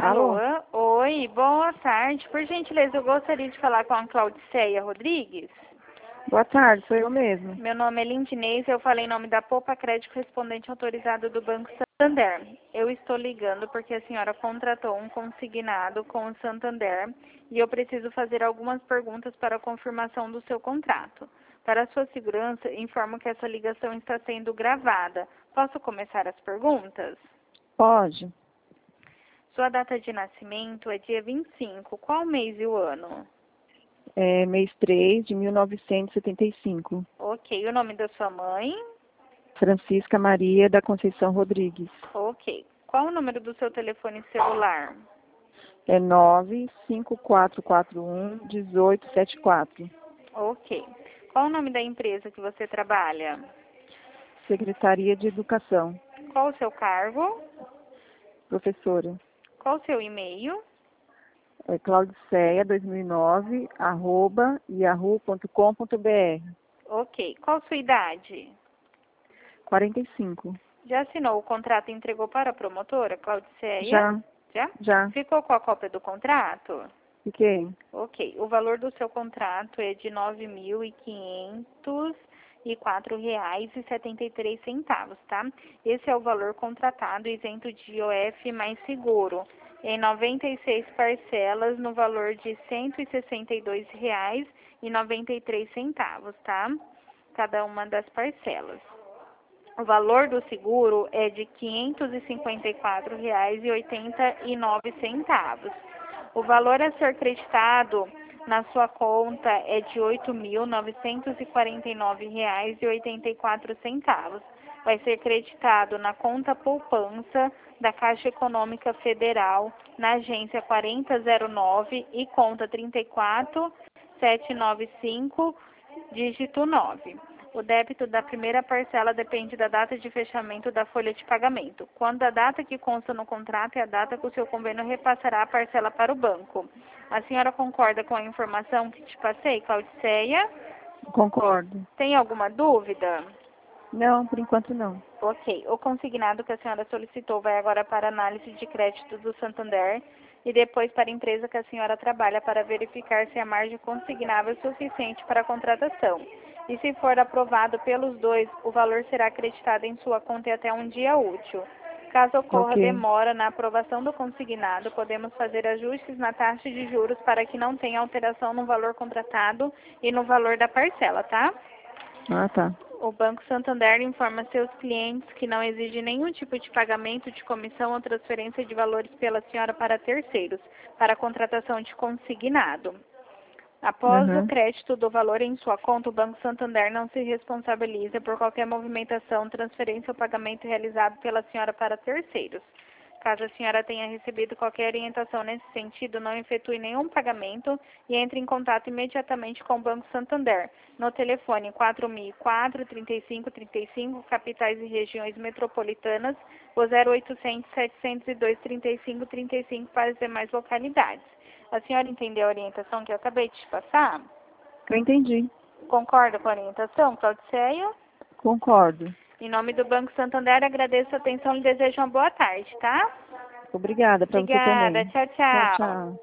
Alô? Alô? Oi, boa tarde. Por gentileza, eu gostaria de falar com a Claudiceia Rodrigues. Boa tarde, sou eu mesmo. Meu nome é Lindinês, eu falei em nome da Poupa Crédito Correspondente Autorizado do Banco Santander. Eu estou ligando porque a senhora contratou um consignado com o Santander e eu preciso fazer algumas perguntas para a confirmação do seu contrato. Para a sua segurança, informo que essa ligação está sendo gravada. Posso começar as perguntas? Pode. Sua data de nascimento é dia 25. Qual mês e o ano? É mês 3 de 1975. Ok. O nome da sua mãe? Francisca Maria da Conceição Rodrigues. Ok. Qual o número do seu telefone celular? É 95441-1874. Ok. Qual o nome da empresa que você trabalha? Secretaria de Educação. Qual o seu cargo? Professora. Qual o seu e-mail? É claudiceia2009, @yahoo.com.br. Ok. Qual sua idade? 45. Já assinou o contrato e entregou para a promotora, Claudiceia? Já, Já? já. Ficou com a cópia do contrato? Fiquei. Ok. O valor do seu contrato é de R$ 9.504,73, tá? Esse é o valor contratado isento de IOF mais seguro, em 96 parcelas no valor de R$ 162,93, tá? Cada uma das parcelas. O valor do seguro é de R$ 554,89. O valor a ser creditado na sua conta é de R$ 8.949,84. Vai ser creditado na conta poupança da Caixa Econômica Federal, na agência 4009 e conta 34795, dígito 9. O débito da primeira parcela depende da data de fechamento da folha de pagamento. Quando a data que consta no contrato é a data que o seu convênio repassará a parcela para o banco. A senhora concorda com a informação que te passei, Claudiceia? Concordo. Tem alguma dúvida? Não, por enquanto não. Ok. O consignado que a senhora solicitou vai agora para análise de crédito do Santander e depois para a empresa que a senhora trabalha para verificar se a margem consignável é suficiente para a contratação. E se for aprovado pelos dois, o valor será acreditado em sua conta em até um dia útil. Caso ocorra Ok. demora na aprovação do consignado, podemos fazer ajustes na taxa de juros para que não tenha alteração no valor contratado e no valor da parcela, tá? Ah, tá. O Banco Santander informa seus clientes que não exige nenhum tipo de pagamento de comissão ou transferência de valores pela senhora para terceiros, para a contratação de consignado. Após o Uhum. crédito do valor em sua conta, o Banco Santander não se responsabiliza por qualquer movimentação, transferência ou pagamento realizado pela senhora para terceiros. Caso a senhora tenha recebido qualquer orientação nesse sentido, não efetue nenhum pagamento e entre em contato imediatamente com o Banco Santander, no telefone 4004-3535, capitais e regiões metropolitanas, ou 0800-702-3535 para as demais localidades. A senhora entendeu a orientação que eu acabei de te passar? Eu entendi. Concorda com a orientação, Claudiceia? Concordo. Em nome do Banco Santander, agradeço a atenção e desejo uma boa tarde, tá? Obrigada para você Obrigada. também. Tchau, Tchau, tchau. tchau.